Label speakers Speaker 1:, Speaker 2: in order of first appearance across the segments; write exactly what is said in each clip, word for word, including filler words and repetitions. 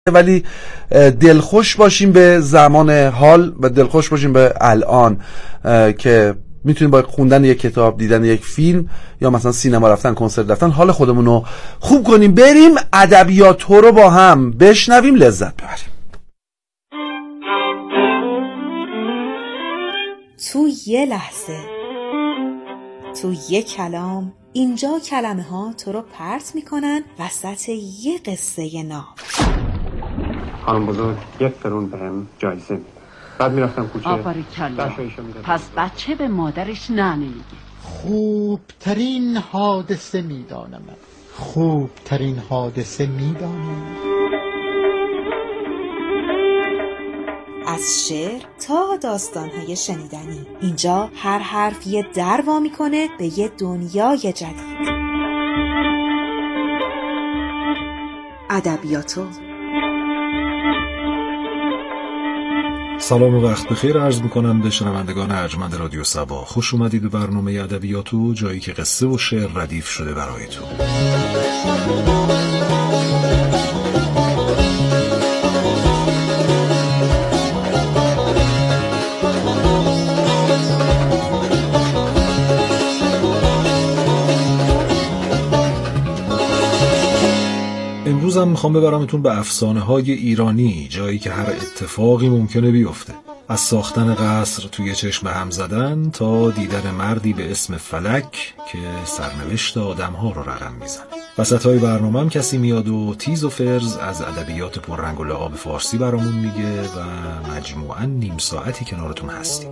Speaker 1: ولی دلخوش باشیم به زمان حال و دلخوش باشیم به الان که میتونیم با خوندن یک کتاب، دیدن یک فیلم یا مثلا سینما رفتن، کنسرت رفتن حال خودمون رو خوب کنیم. بریم ادبیات رو با هم بشنویم، لذت ببریم.
Speaker 2: تو یه لحظه، تو یه کلام، اینجا کلمه ها تو رو پرت میکنن وسط یه قصه ناب.
Speaker 3: خانم بزرگ یک قرون بهم جایزه میده. بعد میرفتم کوچه.
Speaker 4: آباریکلا. پس بچه به مادرش نه نمیگه.
Speaker 5: خوبترین حادثه میدانم. خوبترین حادثه میدانم.
Speaker 2: از شعر تا داستان‌های شنیدنی، اینجا هر حرف یه در وا میکنه به یه دنیای جدید. ادبیاتو.
Speaker 6: سلام و وقت بخیر عرض میکنم به شنوندگان ارجمند رادیو صبا. خوش اومدید به برنامه ادبیاتو، جایی که قصه و شعر ردیف شده برایتون. امروز هم میخوام ببرمتون به افسانه های ایرانی، جایی که هر اتفاقی ممکنه بیفته. از ساختن قصر توی چشم هم زدن تا دیدن مردی به اسم فلک که سرنوشت آدم ها رو رقم میزنه. وسط های برنامه هم کسی میاد و تیز و فرز از ادبیات پررنگ و لعاب فارسی برامون میگه و مجموعاً نیم ساعتی کنارتون هستیم.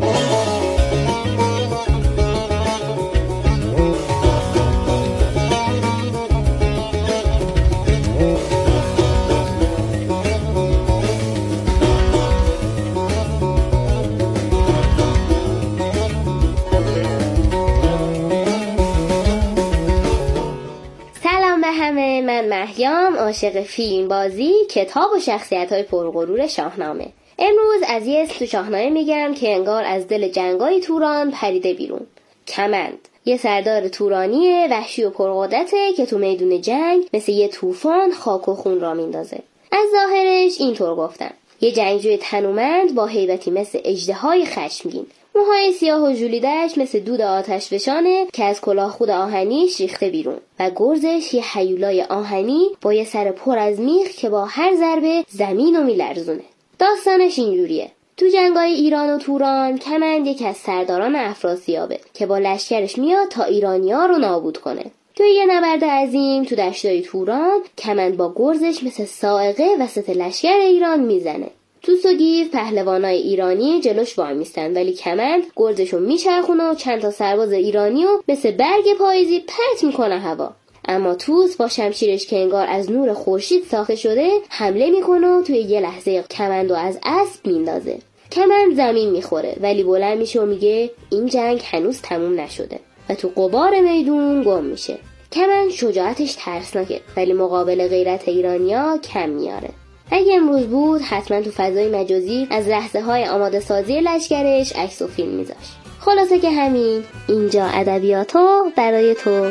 Speaker 7: من مهیام، عاشق فیلم بازی، کتاب و شخصیت‌های پرغرور شاهنامه. امروز از یه اسم تو شاهنامه میگم که انگار از دل جنگای توران پریده بیرون. کمند. یه سردار تورانی وحشی و پرقدرته که تو میدون جنگ مثل یه طوفان خاک و خون را میندازه. از ظاهرش اینطور گفتن: یه جنگجوی تنومند با هیبتی مثل اژدهای خشمگین. موهای سیاه و ژولیده‌اش مثل دود آتش فشانه که از کلاه خود آهنیش ریخته بیرون و گرزش یه هیولای آهنی با یه سر پر از میخ که با هر ضربه زمینو میلرزونه. داستانش اینجوریه: تو جنگای ایران و توران کمند یکی از سرداران افراسیابه که با لشکرش میاد تا ایرانی‌ها رو نابود کنه. تو یه نبرد عظیم تو دشتای توران کمند با گرزش مثل صاعقه وسط لشکر ایران میزنه. توس و گیو پهلوانای ایرانی جلوش وای میستن، ولی کمند گرزشو میچرخونه و چند تا سرباز ایرانیو مثل برگ پاییزی پرت میکنه هوا. اما توس با شمشیرش که انگار از نور خورشید ساخته شده حمله میکنه و توی یه لحظه کمندو از اسب میندازه. کمند زمین میخوره ولی بلند میشه و میگه این جنگ هنوز تموم نشده و تو غبار میدون گم میشه. کمند شجاعتش ترسناکه ولی مقابل غیرت ایرانیا کم میاره. اگه امروز بود حتما تو فضای مجازی از لحظه های آماده سازی لشکرش عکس و فیلم میذاشت. خلاصه که همین، اینجا ادبیاتو برای تو.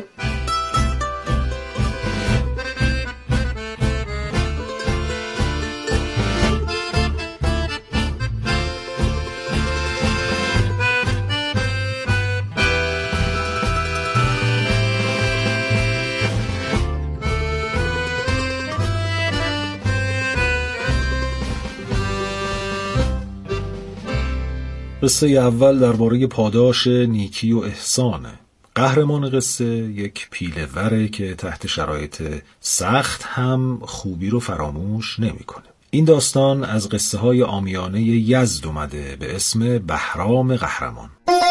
Speaker 6: قصه اول درباره پاداش نیکی و احسانه. قهرمان قصه یک پیله‌وره که تحت شرایط سخت هم خوبی رو فراموش نمی‌کنه. این داستان از قصه های عامیانه یزد اومده به اسم بهرام قهرمان.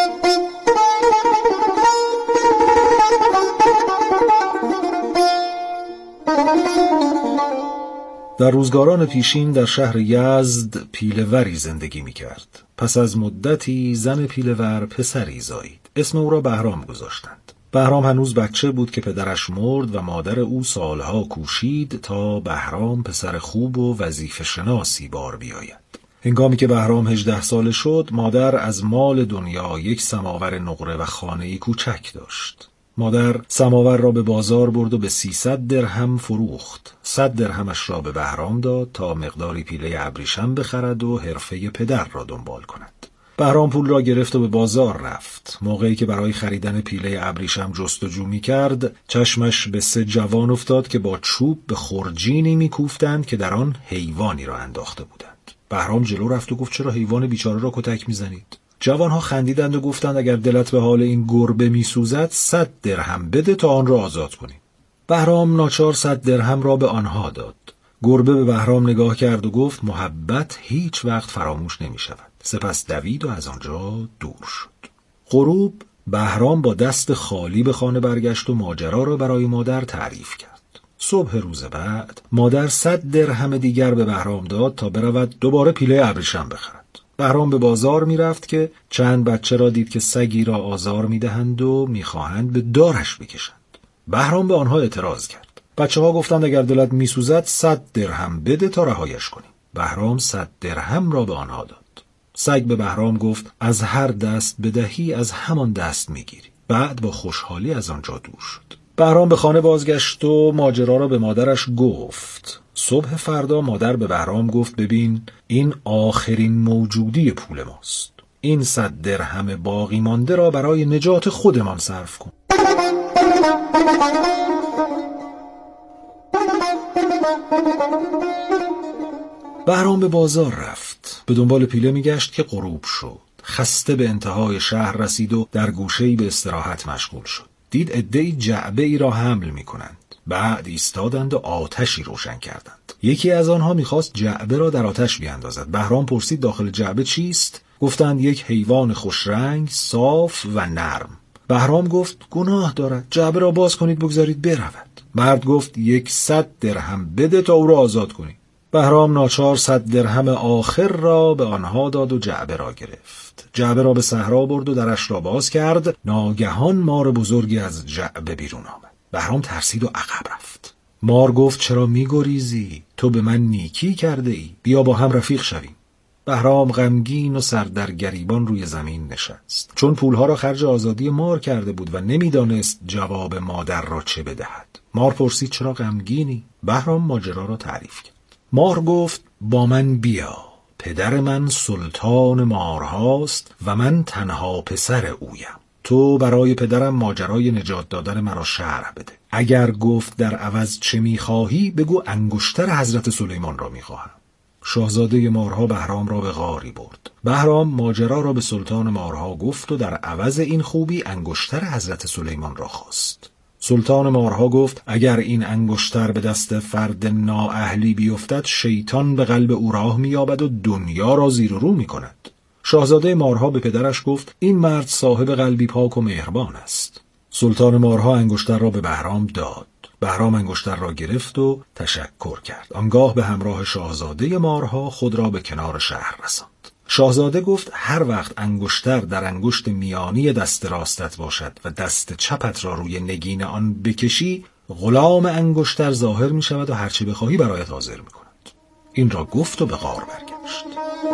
Speaker 6: در روزگاران پیشین در شهر یزد پیله‌وری زندگی می‌کرد. پس از مدتی زن پیله‌ور پسری زایید. اسم او را بهرام گذاشتند. بهرام هنوز بچه بود که پدرش مرد و مادر او سالها کوشید تا بهرام پسر خوب و وظیفه شناسی بار بیاید. هنگامی که بهرام هجده ساله شد، مادر از مال دنیا یک سماور نقره و خانه‌ای کوچک داشت. مادر سماور را به بازار برد و به سیصد درهم فروخت. صد درهمش را به بهرام داد تا مقداری پیله ابریشم بخرد و حرفه پدر را دنبال کند. بهرام پول را گرفت و به بازار رفت. موقعی که برای خریدن پیله ابریشم جستجو می کرد، چشمش به سه جوان افتاد که با چوب به خرجینی می کوفتند که در آن حیوانی را انداخته بودند. بهرام جلو رفت و گفت چرا حیوان بیچاره را کتک می زنید؟ جوانها خندیدند و گفتند اگر دلت به حال این گربه می سوزد صد درهم بده تا آن را آزاد کنیم. بهرام ناچار صد درهم را به آنها داد. گربه به بهرام نگاه کرد و گفت محبت هیچ وقت فراموش نمی شود. سپس دوید و از آنجا دور شد. غروب بهرام با دست خالی به خانه برگشت و ماجرا را برای مادر تعریف کرد. صبح روز بعد مادر صد درهم دیگر به بهرام داد تا برود دوباره پیله ابریشم بخرد. بهرام به بازار می رفت که چند بچه را دید که سگی را آزار می دهند و می خواهند به دارش بکشند. بهرام به آنها اعتراض کرد. بچه ها گفتند اگر دلت می سوزد صد درهم بده تا رهایش کنیم. بهرام صد درهم را به آنها داد. سگ به بهرام گفت از هر دست بدهی از همان دست می گیری. بعد با خوشحالی از آنجا دور شد. بهرام به خانه بازگشت و ماجرا را به مادرش گفت. صبح فردا مادر به بهرام گفت ببین این آخرین موجودی پول ماست. این صد درهم باقی مانده را برای نجات خودمان صرف کن. بهرام به بازار رفت. به دنبال پیله میگشت که غروب شد. خسته به انتهای شهر رسید و در گوشه‌ای به استراحت مشغول شد. دید عده‌ای جعبه ای را حمل می‌کنند. بعد ایستادند و آتشی روشن کردند. یکی از آنها می‌خواست جعبه را در آتش بیاندازد. بهرام پرسید داخل جعبه چیست؟ گفتند یک حیوان خوشرنگ، صاف و نرم. بهرام گفت گناه دارد، جعبه را باز کنید بگذارید برود. مرد گفت یک صد درهم بده تا او را آزاد کنید. بهرام ناچار صد درهم آخر را به آنها داد و جعبه را گرفت. جعبه را به صحرا برد و درش را باز کرد. ناگهان مار بزرگی از جعبه بیرون آمد. بهرام ترسید و عقب رفت. مار گفت چرا می‌گریزی؟ تو به من نیکی کرده ای. بیا با هم رفیق شویم. بهرام غمگین و سر در گریبان روی زمین نشست. چون پولها را خرج آزادی مار کرده بود و نمیدانست جواب مادر را چه بدهد. مار پرسید چرا غمگینی؟ بهرام ماجرا را تعریف کرد. مار گفت با من بیا. پدر من سلطان مارهاست و من تنها پسر اویم. تو برای پدرم ماجرای نجات دادن مرا شرح بده. اگر گفت در عوض چه میخواهی بگو انگشتر حضرت سلیمان را میخواهم. شاهزاده مارها بهرام را به غاری برد. بهرام ماجرا را به سلطان مارها گفت و در عوض این خوبی انگشتر حضرت سلیمان را خواست. سلطان مارها گفت اگر این انگشتر به دست فرد نااهلی بیفتد شیطان به قلب او راه می‌یابد و دنیا را زیر و رو می‌کند. شاهزاده مارها به پدرش گفت این مرد صاحب قلبی پاک و مهربان است. سلطان مارها انگشتر را به بهرام داد. بهرام انگشتر را گرفت و تشکر کرد. آنگاه به همراه شاهزاده مارها خود را به کنار شهر رساند. شاهزاده گفت هر وقت انگشتر در انگشت میانی دست راستت باشد و دست چپت را روی نگین آن بکشی غلام انگشتر ظاهر می شود و هرچه بخواهی برایت حاضر می کند. این را گفت و به غار برگشت.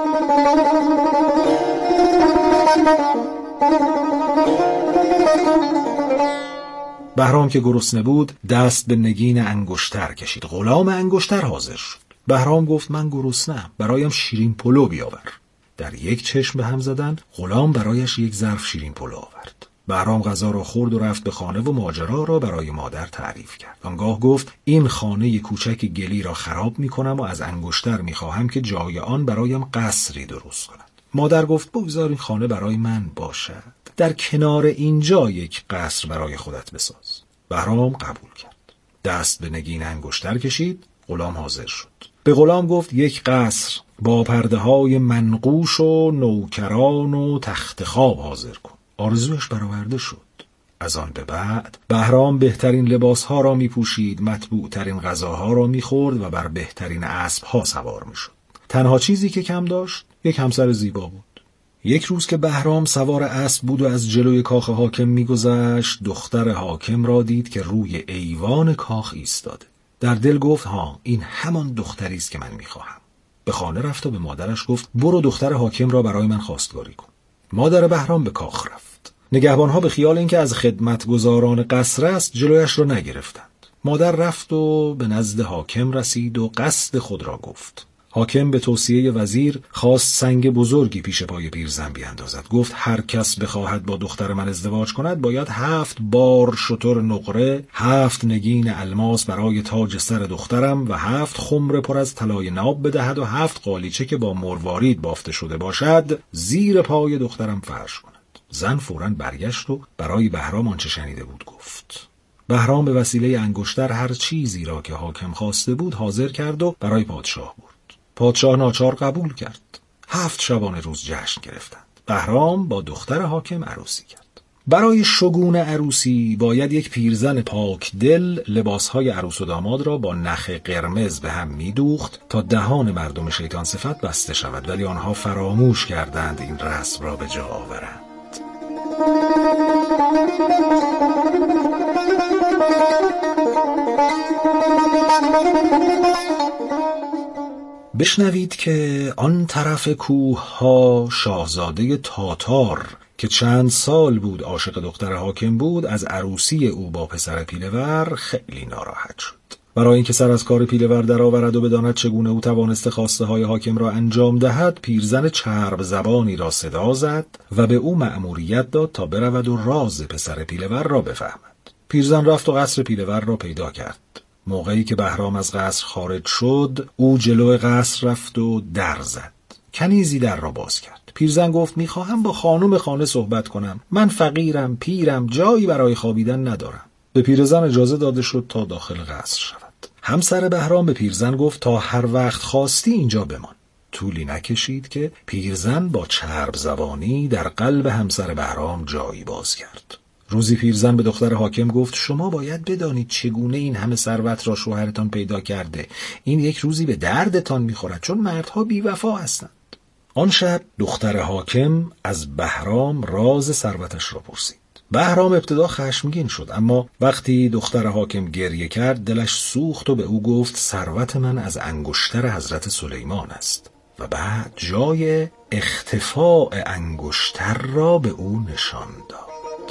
Speaker 6: بهرام که گرسنه بود دست به نگین انگشتر کشید. غلام انگشتر حاضر شد. بهرام گفت من گرسنه‌ام، برایم شیرین پلو بیاور. در یک چشم به هم زدن. غلام برایش یک ظرف شیرین پلو آورد. بهرام غذا را خورد و رفت به خانه و ماجرا را برای مادر تعریف کرد. آنگاه گفت این خانه کوچک گلی را خراب می کنم و از انگشتر می خواهم که جای آن برایم قصری درست کند. مادر گفت بگذار این خانه برای من باشد. در کنار اینجا یک قصر برای خودت بساز. بهرام قبول کرد. دست به نگین انگشتر کشید. غلام حاضر شد. به غلام گفت یک قصر با پرده های منقوش و نوکران و تخت خواب حاضر کن. آرزوش برآورده شد. از آن به بعد بهرام بهترین لباس ها را می پوشید، مطبوع ترین غذاها را می خورد و بر بهترین اسب ها سوار می شد. تنها چیزی که کم داشت یک همسر زیبا بود. یک روز که بهرام سوار اسب بود و از جلوی کاخ حاکم می گذشت دختر حاکم را دید که روی ایوان کاخ ایستاده. در دل گفت ها این همان دختری است که من می خواهم. به خانه رفت و به مادرش گفت برو دختر حاکم را برای من خواستگاری کن. مادر بهرام به کاخ رفت. نگهبانها به خیال اینکه از خدمتگزاران قصر است جلویش را نگرفتند. مادر رفت و به نزد حاکم رسید و قصد خود را گفت. حاکم به توصیه وزیر خواست سنگ بزرگی پیش پای پیرزن بیاندازد. گفت هر کس بخواهد با دختر من ازدواج کند باید هفت بار شتر نقره، هفت نگین الماس برای تاج سر دخترم و هفت خمر پر از طلای ناب بدهد و هفت قالیچه که با مروارید بافته شده باشد زیر پای دخترم فرش کند. زن فوراً برگشت و برای بهرام آنچه شنیده بود گفت. بهرام به وسیله انگشتر هر چیزی را که حاکم خواسته بود حاضر کرد و برای پادشاه برد. پادشاه ناچار قبول کرد. هفت شبانه روز جشن گرفتند. بهرام با دختر حاکم عروسی کرد. برای شگون عروسی باید یک پیرزن پاک دل لباسهای عروس و داماد را با نخ قرمز به هم می‌دوخت تا دهان مردم شیطان صفت بسته شود، ولی آنها فراموش کردند این رسم را به جا آورند. بشنوید که آن طرف کوه ها شاهزاده تاتار که چند سال بود عاشق دختر حاکم بود از عروسی او با پسر پیلور خیلی ناراحت شد. برای اینکه سر از کار پیلور درآورد و بداند چگونه او توانسته خواسته های حاکم را انجام دهد، پیرزن چرب زبانی را صدا زد و به او مأموریت داد تا برود و راز پسر پیلور را بفهمد. پیرزن رفت و قصر پیلور را پیدا کرد. موقعی که بهرام از قصر خارج شد او جلو قصر رفت و در زد. کنیزی در را باز کرد. پیرزن گفت میخواهم با خانم خانه صحبت کنم. من فقیرم، پیرم، جایی برای خوابیدن ندارم. به پیرزن اجازه داده شد تا داخل قصر شود. همسر بهرام به پیرزن گفت تا هر وقت خواستی اینجا بمان. طولی نکشید که پیرزن با چرب زبانی در قلب همسر بهرام جایی باز کرد. روزی پیرزن به دختر حاکم گفت شما باید بدانید چگونه این همه ثروت را شوهرتان پیدا کرده. این یک روزی به دردتان میخورد چون مردها بی‌وفا هستند. آن شب دختر حاکم از بهرام راز ثروتش را پرسید. بهرام ابتدا خشمگین شد، اما وقتی دختر حاکم گریه کرد دلش سوخت و به او گفت ثروت من از انگشتر حضرت سلیمان است و بعد جای اختفاء انگشتر را به او نشان داد.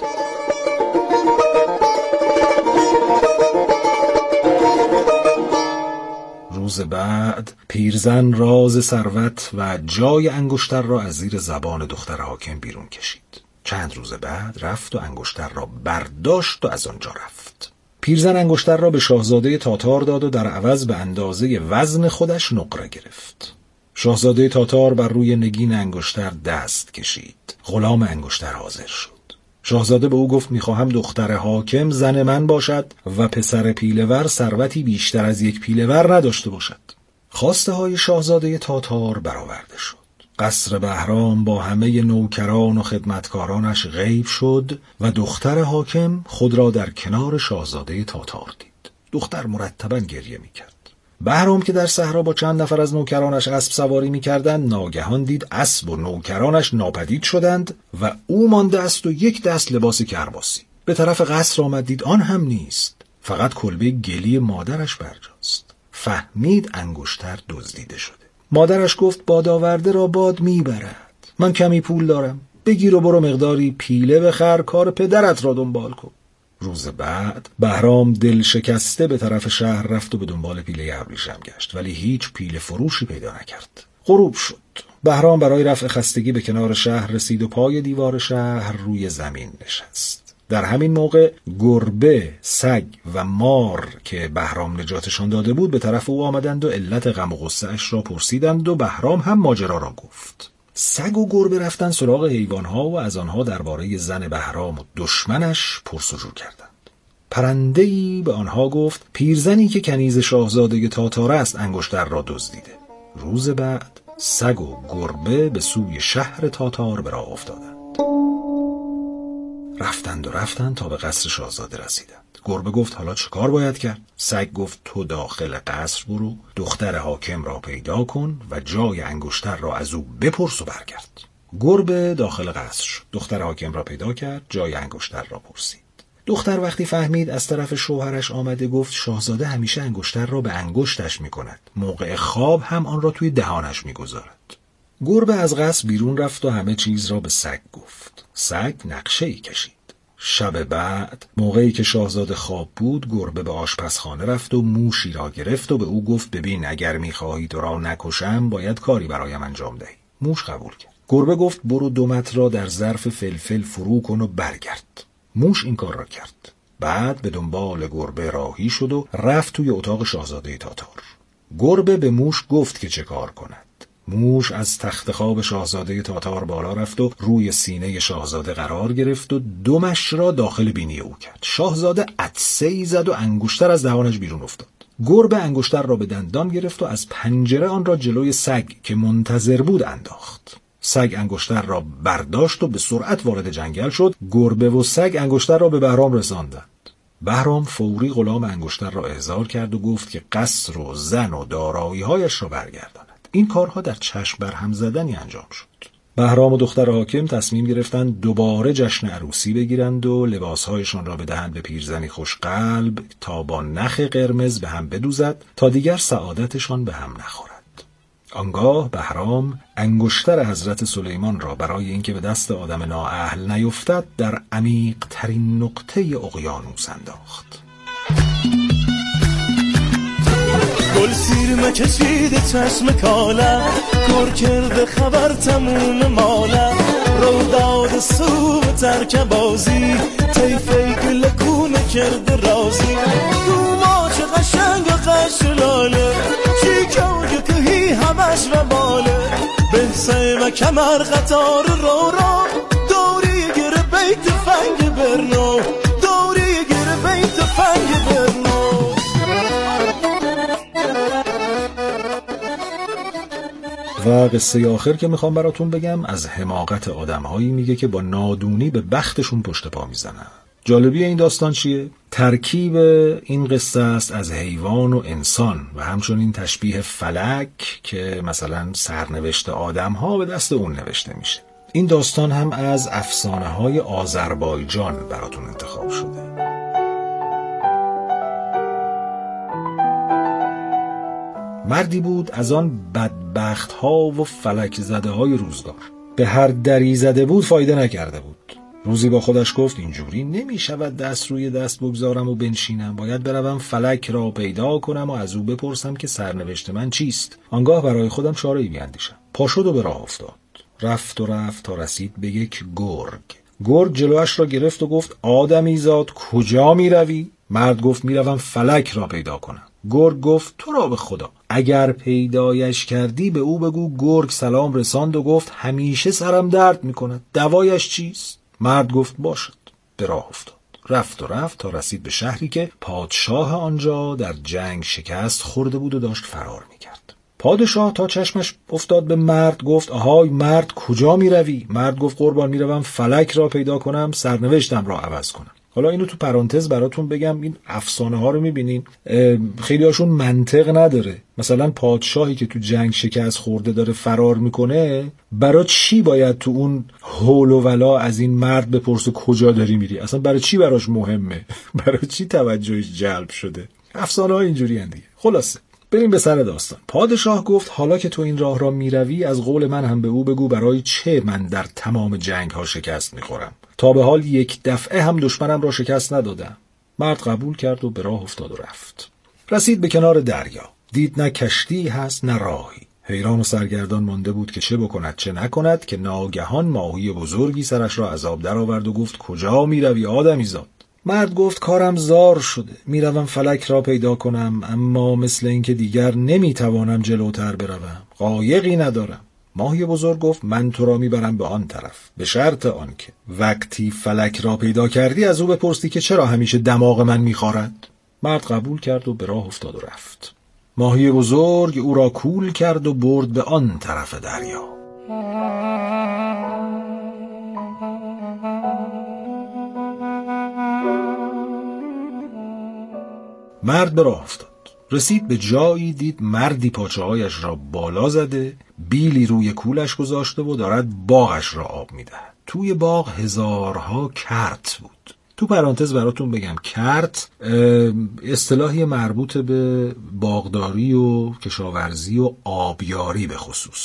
Speaker 6: روز بعد پیرزن راز ثروت و جای انگشتر را از زیر زبان دختر حاکم بیرون کشید. چند روز بعد رفت و انگشتر را برداشت و از آنجا رفت. پیرزن انگشتر را به شاهزاده تاتار داد و در عوض به اندازه وزن خودش نقره گرفت. شاهزاده تاتار بر روی نگین انگشتر دست کشید. غلام انگشتر حاضر شد. شاهزاده به او گفت میخواهم دختر حاکم زن من باشد و پسر پیلور ثروتی بیشتر از یک پیلور نداشته باشد. خواسته های شاهزاده تاتار برآورده شد. قصر بهرام با همه نوکران و خدمتکارانش غیب شد و دختر حاکم خود را در کنار شاهزاده تاتار دید. دختر مرتباً گریه میکرد. بهرام که در صحرا با چند نفر از نوکرانش اسب سواری میکردند ناگهان دید اسب و نوکرانش ناپدید شدند و او مانده است و یک دست لباس کرباسی. به طرف قصر آمد، دید آن هم نیست، فقط کلبه گلی مادرش برجاست. فهمید انگشتر دزدیده شده. مادرش گفت بادآورده را باد میبرد. من کمی پول دارم، بگیر و برو مقداری پیله بخر، کار پدرت را دنبال کن. روز بعد بهرام دل شکسته به طرف شهر رفت و به دنبال پیله ابریشم گشت، ولی هیچ پیله فروشی پیدا نکرد. غروب شد. بهرام برای رفع خستگی به کنار شهر رسید و پای دیوار شهر روی زمین نشست. در همین موقع گربه، سگ و مار که بهرام نجاتشان داده بود به طرف او آمدند و علت غم و غصه اش را پرسیدند و بهرام هم ماجرا را گفت. سگ و گربه رفتن سراغ حیوانها و از آنها درباره زن بهرام و دشمنش پرسجو کردند. پرنده‌ای به آنها گفت پیرزنی که کنیز شاهزاده تاتار است انگشتر را دزدیده. روز بعد سگ و گربه به سوی شهر تاتار به راه افتادند. رفتند و رفتند تا به قصر شاهزاده رسیدند. گربه گفت حالا چه کار باید کرد؟ سگ گفت تو داخل قصر برو، دختر حاکم را پیدا کن و جای انگشتر را از او بپرس و برگرد. گربه داخل قصر شد. دختر حاکم را پیدا کرد، جای انگشتر را پرسید. دختر وقتی فهمید از طرف شوهرش آمده گفت شاهزاده همیشه انگشتر را به انگشتش می کند. موقع خواب هم آن را توی دهانش می گذارد. گربه از قصر بیرون رفت و همه چیز را به سگ گفت. سگ نقشه‌ای کشید. شب بعد موقعی که شاهزاده خواب بود، گربه به آشپزخانه رفت و موشی را گرفت و به او گفت ببین اگر می‌خواهی تو را نکشم باید کاری برایم انجام دهی. موش قبول کرد. گربه گفت برو دومت را در ظرف فلفل فرو کن و برگرد. موش این کار را کرد. بعد به دنبال گربه راهی شد و رفت توی اتاق شاهزاده تاتار. گربه به موش گفت که چه کار کند. موش از تخت خواب شاهزاده تاتار بالا رفت و روی سینه شاهزاده قرار گرفت و دمش را داخل بینی او کرد. شاهزاده عطسه‌ای زد و انگشتر از دهانش بیرون افتاد. گربه انگشتر را به دندان گرفت و از پنجره آن را جلوی سگ که منتظر بود انداخت. سگ انگشتر را برداشت و به سرعت وارد جنگل شد. گربه و سگ انگشتر را به بهرام رساندند. بهرام فوری غلام انگشتر را احضار کرد و گفت که قصر و زن و دارایی‌هایش را برگرداند. این کارها در چشم برهم زدنی انجام شد. بهرام و دختر حاکم تصمیم گرفتند دوباره جشن عروسی بگیرند و لباسهایشان را بدهند به پیرزنی خوشقلب تا با نخ قرمز به هم بدوزد تا دیگر سعادتشان به هم نخورد. آنگاه بهرام انگشتر حضرت سلیمان را برای اینکه به دست آدم نااهل نیفتد در عمیق ترین نقطه اقیانوس انداخت.
Speaker 8: گل سیر مکشیده چشم کاله، کار کرده خبر تموم ماله، رو داد سو ترک بازی، تیفه گل کونه کرده رازی، دوما چه قشنگ و قشلاله، چی که کهی همش و باله، به سیمه کمر قطار رو رو، دوری گره بیت فنگ برنو، دوری گره بیت فنگ برنو.
Speaker 6: و قصه آخر که میخوام براتون بگم از حماقت آدم‌هایی میگه که با نادونی به بختشون پشت پا میزنن. جالبی این داستان چیه؟ ترکیب این قصه است از حیوان و انسان و همچنین تشبیه فلک که مثلا سرنوشت آدم‌ها به دست اون نوشته میشه. این داستان هم از افسانه‌های آذربایجان براتون انتخاب شده. مردی بود از آن بدبخت ها و فلک زده های روزگار. به هر دری زده بود فایده نکرده بود. روزی با خودش گفت اینجوری نمی شود دست روی دست بگذارم و بنشینم، باید بروم فلک را پیدا کنم و از او بپرسم که سرنوشت من چیست. آنگاه برای خودم چاره‌ای بیاندیشم. پا شد و به راه افتاد. رفت و رفت تا رسید به یک گرگ. گرگ جلوش را گرفت و گفت آدمی زاد کجا می روی؟ مرد گفت می روم فلک را پیدا کنم. گرگ گفت تو را به خدا اگر پیدایش کردی به او بگو گرگ سلام رساند و گفت همیشه سرم درد می کند، دوایش چیست؟ مرد گفت باشد. به راه افتاد. رفت و رفت تا رسید به شهری که پادشاه آنجا در جنگ شکست خورده بود و داشت فرار می کرد. پادشاه تا چشمش افتاد به مرد گفت آهای مرد کجا می روی؟ مرد گفت قربان می روم فلک را پیدا کنم، سرنوشتم را عوض کنم. حالا اینو تو پرانتز براتون بگم، این افسانه ها رو میبینین خیلی هاشون منطق نداره. مثلا پادشاهی که تو جنگ شکست خورده داره فرار میکنه، برای چی باید تو اون هول و ولا از این مرد بپرسه کجا داری میری؟ اصلا برای چی براش مهمه؟ برای چی توجهش جلب شده؟ افسانه ها اینجوری هن دیگه. خلاصه بریم به سر داستان. پادشاه گفت حالا که تو این راه را میروی از قول من هم به او بگو برای چه من در تمام جنگ ها شکست میخورم. تا به حال یک دفعه هم دشمنم را شکست ندادم. مرد قبول کرد و به راه افتاد و رفت. رسید به کنار دریا. دید نه کشتی هست نه راهی. حیران و سرگردان مانده بود که چه بکند چه نکند که ناگهان ماهی بزرگی سرش را از آب در آورد و گفت کجا میروی آدمی زاد؟ مرد گفت کارم زار شده، میروم فلک را پیدا کنم، اما مثل اینکه دیگر نمیتوانم جلوتر بروم، قایقی ندارم. ماهی بزرگ گفت من تو را میبرم به آن طرف، به شرط آنکه وقتی فلک را پیدا کردی از او بپرسی که چرا همیشه دماغ من میخارد. مرد قبول کرد و به راه افتاد و رفت. ماهی بزرگ او را کول کرد و برد به آن طرف دریا. مرد به راه افتاد. رسید به جایی دید مردی پاچه‌هایش را بالا زده، بیلی روی کولش گذاشته و دارد باغش را آب میدهد. توی باغ هزارها کرت بود. تو پرانتز براتون بگم کرت اصطلاحی مربوط به باغداری و کشاورزی و آبیاری به خصوص.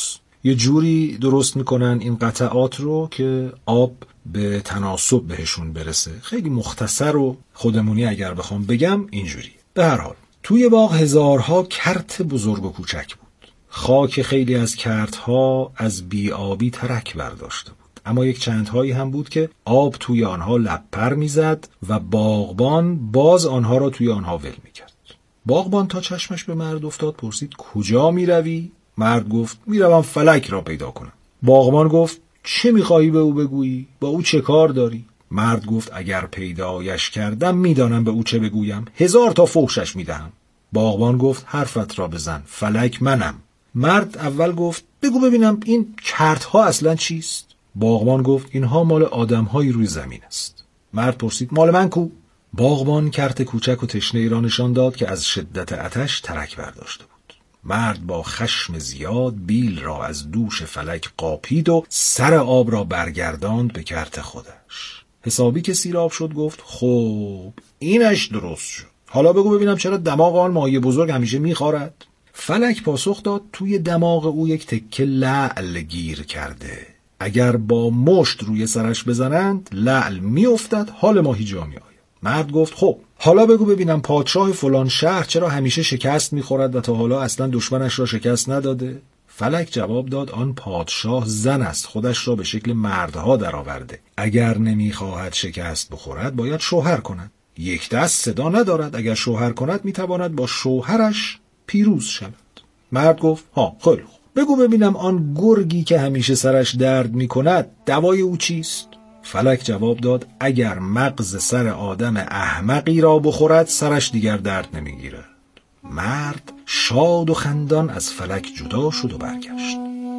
Speaker 6: یه جوری درست میکنن این قطعات رو که آب به تناسب بهشون برسه. خیلی مختصر و خودمونی اگر بخوام بگم اینجوری. به هر حال توی باغ هزارها کرت بزرگ و کوچک بود. خاک خیلی از کرتها از بی‌آبی ترک برداشته بود، اما یک چندهایی هم بود که آب توی آنها لپر میزد و باغبان باز آنها را توی آنها ول میکرد. باغبان تا چشمش به مرد افتاد پرسید کجا میروی؟ مرد گفت میروم فلک را پیدا کنم. باغبان گفت چه میخواهی به او بگویی؟ با او چه کار داری؟ مرد گفت اگر پیدایش کردم میدانم به او چه بگویم، هزار تا فحشش میدهم. باغبان گفت حرفت را بزن، فلک منم. مرد اول گفت بگو ببینم این کرتها اصلا چیست؟ باغبان گفت اینها مال آدم‌های روی زمین است. مرد پرسید مال من کو؟ باغبان کرت کوچک و تشنه را نشان داد که از شدت آتش ترک برداشته بود. مرد با خشم زیاد بیل را از دوش فلک قاپید و سر آب را برگرداند به کرت خودش. حسابی که سیراب شد گفت خب اینش درست شد، حالا بگو ببینم چرا دماغ آن ماهی بزرگ همیشه میخارد؟ فلک پاسخ داد توی دماغ او یک تکه لعل گیر کرده، اگر با مشت روی سرش بزنند لعل میافتد، حال ماهی جا میآید. مرد گفت خب حالا بگو ببینم پادشاه فلان شهر چرا همیشه شکست میخورد و تا حالا اصلا دشمنش را شکست نداده؟ فلک جواب داد آن پادشاه زن است، خودش را به شکل مردها درآورده، اگر نمیخواهد شکست بخورد باید شوهر کند. یک دست صدا ندارد، اگر شوهر کند میتواند با شوهرش پیروز شود. مرد گفت ها خیلی خوب، بگو ببینم آن گرگی که همیشه سرش درد میکند دوای او چیست؟ فلک جواب داد اگر مغز سر آدم احمقی را بخورد سرش دیگر درد نمیگیرد. مرد شاد و خندان از فلک جدا شد و برگشت.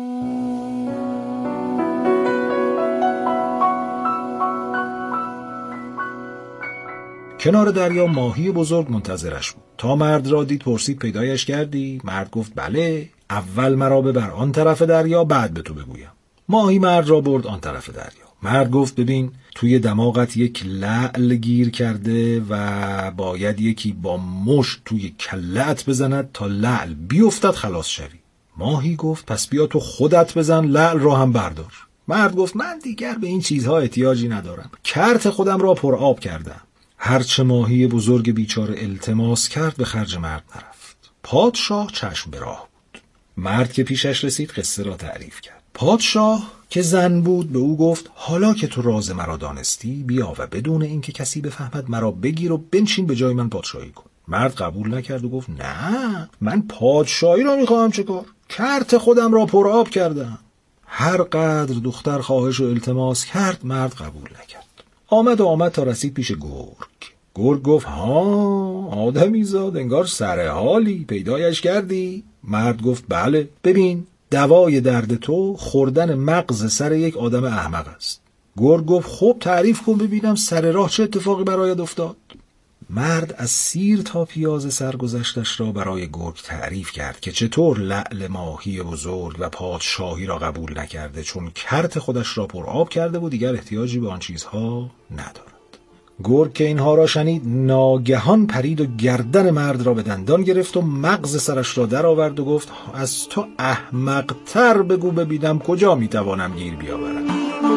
Speaker 6: کنار دریا ماهی بزرگ منتظرش بود. تا مرد را دید پرسید پیدایش کردی؟ مرد گفت بله، اول مرا ببر آن طرف دریا بعد به تو بگویم. ماهی مرد را برد آن طرف دریا. مرد گفت ببین توی دماغت یک لعل گیر کرده و باید یکی با مشت توی کله‌ات بزند تا لعل بیفتد خلاص شوی. ماهی گفت پس بیا تو خودت بزن لعل را هم بردار. مرد گفت من دیگر به این چیزها احتیاجی ندارم، کرت خودم را پر آب کردم. هرچه ماهی بزرگ بیچاره التماس کرد به خرج مرد نرفت. پادشاه چشم به راه بود. مرد که پیشش رسید قصه را تعریف کرد. پادشاه که زن بود به او گفت حالا که تو راز مرا دانستی بیا و بدون اینکه کسی بفهمد مرا بگیر و بنشین به جای من پادشاهی کن. مرد قبول نکرد و گفت نه من پادشاهی را میخواهم چه کار؟ کرت خودم را پر آب کردم. هر قدر دختر خواهش و التماس کرد مرد قبول نکرد. آمد و آمد تا رسید پیش گرگ. گرگ گفت ها آدمی زاد انگار سر حالی، پیدایش کردی؟ مرد گفت بله، ببین دوای درد تو خوردن مغز سر یک آدم احمق است. گرگ گفت خب تعریف کن ببینم سر راه چه اتفاقی برایت افتاد. مرد از سیر تا پیاز سرگذشتش را برای گرگ تعریف کرد که چطور لعل ماهی بزرگ و پادشاهی را قبول نکرده چون کرت خودش را پر آب کرده و دیگر احتیاجی به آن چیزها ندارد. گرگ که اینها را شنید ناگهان پرید و گردن مرد را به دندان گرفت و مغز سرش را در آورد و گفت از تو احمق‌تر بگو ببینم کجا میتوانم گیر بیاورم.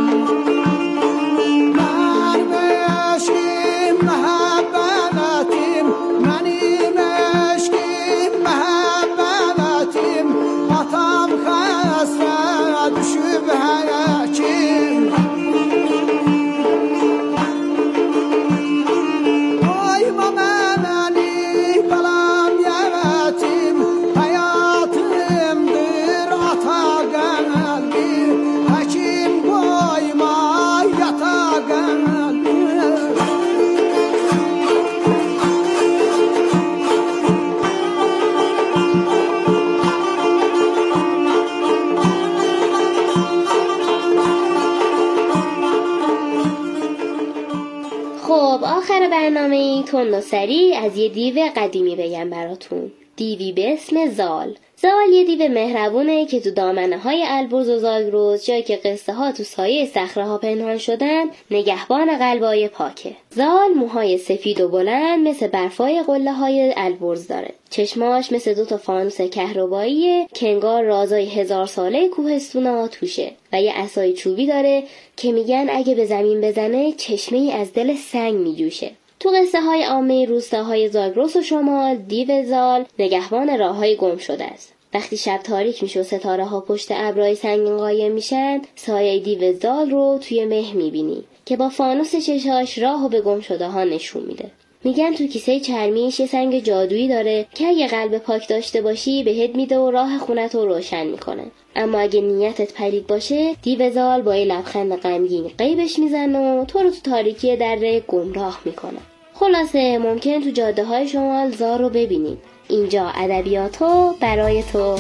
Speaker 7: آخر برنامه تند و سریع از یه دیو قدیمی بگم براتون. دیوی به اسم زال. زال یه دیو مهربونه که تو دامنه های البرز و زاگرس، جایی که قصه ها تو سایه صخره ها پنهان شدن، نگهبان قلبای پاکه. زال موهای سفید و بلند مثل برفای قله های البرز داره. چشماش مثل دو تا فانوس کهرباییه که انگار رازای هزار ساله کوهستونا توشه و یه عصای چوبی داره که میگن اگه به زمین بزنه چشمه ای از دل سنگ میجوشه. تو قصه های عامه روستاهای زاگرس و شمال، دیو زال نگهبان راههای گم شده است. وقتی شب تاریک میشه و ستاره ها پشت ابرهای سنگین قایم میشن، سایه دیو زال رو توی مه میبینی که با فانوس چشاش راهو به گم شده ها نشون میده. میگن تو کیسه چرمیش یه سنگ جادویی داره که اگه قلب پاک داشته باشی بهت میده و راه خونت رو روشن میکنه. اما اگه نیتت پلید باشه، دیو زال با یه لبخند غمگین غیبش میزنه و تو رو تو تاریکی دره گمراه میکنه. خلاصه ممکن تو جاده های شمال زال رو ببینید. اینجا ادبیاتو برای تو.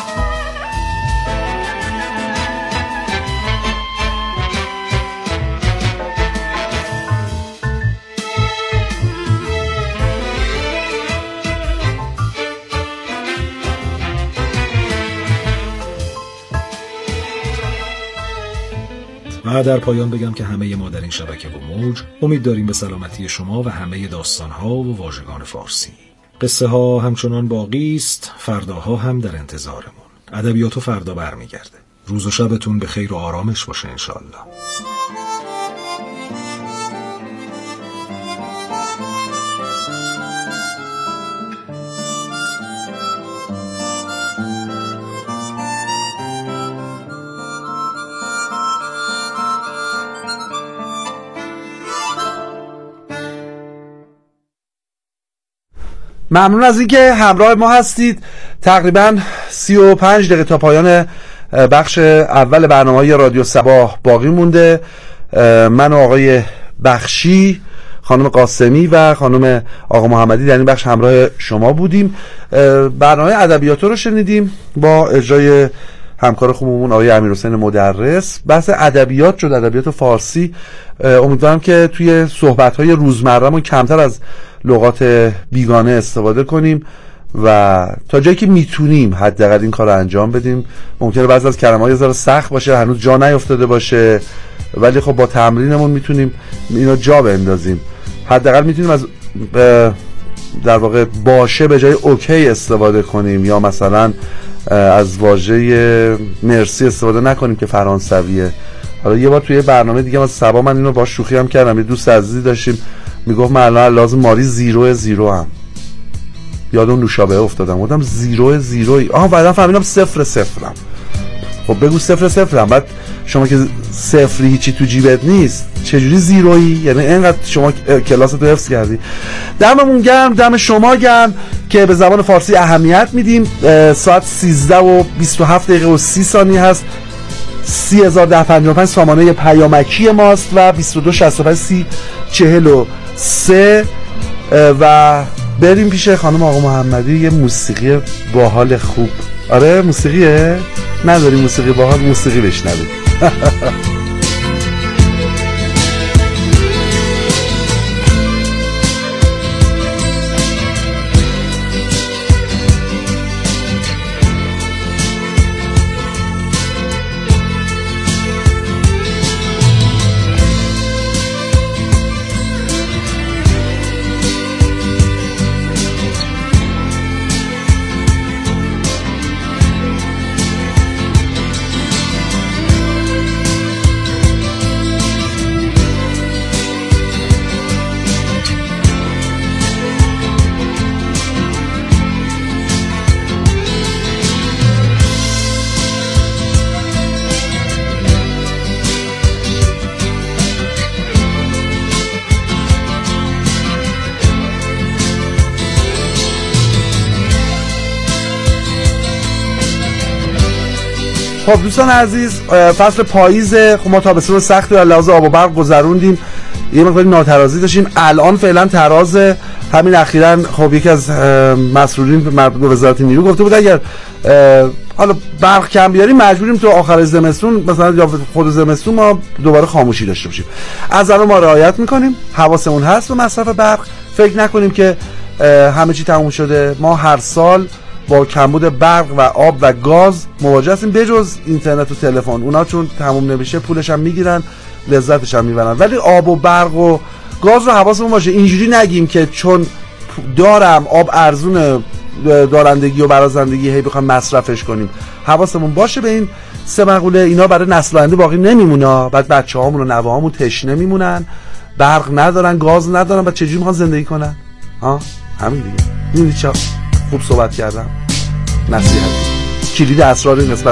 Speaker 6: و در پایان بگم که همه ما در این شبکه و موج امید داریم به سلامتی شما و همه داستان‌ها و واژگان فارسی. قصه ها همچنان باقی است، فرداها هم در انتظارمون. ادبیاتو فردا برمیگرده. روز و شبتون به خیر و آرامش باشه انشالله.
Speaker 1: ممنون از اینکه همراه ما هستید. تقریبا سی و پنج دقیقه تا پایان بخش اول برنامه رادیو صباح باقی مونده. من و آقای بخشی، خانم قاسمی و خانم آقا محمدی در این بخش همراه شما بودیم. برنامه ادبیاتو رو شنیدیم با اجرای همکار خوبمون آقای امیرحسین مدرس. بحث ادبیات شد، ادبیات فارسی. امیدوارم که توی صحبت‌های روزمره‌مون کمتر از لغات بیگانه استفاده کنیم و تا جایی که میتونیم حداقل این کار رو انجام بدیم. ممکنه بعضی از کلمه‌ها یه ذره سخت باشه، هنوز جا نیافتاده باشه، ولی خب با تمرینمون میتونیم اینا جا بندازیم. حداقل میتونیم از در واقع باشه به جای اوکی استفاده کنیم، یا مثلا از واژه مرسی استفاده نکنیم که فرانسویه. حالا یه بار توی برنامه دیگه من سبا من اینو با شوخی هم کردم، یه دوست عزیزی داشتیم میگفت من الان لازم ماری زیرو زیرو هم یاد اون نوشابه افتادم، گفتم زیرو زیروی آها بعدا فهمیدم صفر صفرم. خب بگو صفر صفرم، بعد شما که صفری هیچی تو جیبت نیست چجوری زیرویی؟ یعنی اینقدر شما کلاستو حفظ کردی. دممون گرم، دم شما گرم که به زبان فارسی اهمیت میدیم. ساعت سیزده و بیست و هفت دقیقه و سی ثانیه هست. سی هزار ده پنجاه و پنج سامانه پیامکی ماست و بیست و دو شصت و پنج سی چهل و سه. و بریم پیش خانم آقا محمدی یه موسیقی باحال خوب. آره موسیقیه؟ نداری موسیقی باحال؟ موسیقی بشنوید. خب دوستان عزیز، فصل پاییز، خب ما تابستون سختی از لحاظ آب و برق گذروندیم، یه مقدار ناترازی داشتیم. الان فعلا تراز. همین اخیراً خب یکی از مسئولین مربوط به وزارت نیرو گفته بود اگر حالا برق کم بیاریم مجبوریم تو آخر زمستون مثلا یا خود زمستون ما دوباره خاموشی داشته باشیم. از الان ما رعایت میکنیم، حواسمون هست به مصرف برق. فکر نکنیم که همه چی تموم شده. ما هر سال با کمبود برق و آب و گاز مواجه هستیم، بجز اینترنت و تلفن. اونا چون تموم نمیشه پولش هم میگیرن، لذتش هم میبرن. ولی آب و برق و گاز رو حواسمون باشه، اینجوری نگیم که چون دارم آب ارزون دارندگی و برازندگی هی بخوام مصرفش کنیم. حواسمون باشه به این سه مقوله. اینا برای نسل آینده باقی نمیمونه. بعد بچه‌هامون و نوه‌هامون تشنه میمونن، برق ندارن، گاز ندارن، بعد چجوری میخوان زندگی کنن؟ ها همین دیگه. میدونی چه خوب صحبت کردم. نصیحت کلید اسرار نسبت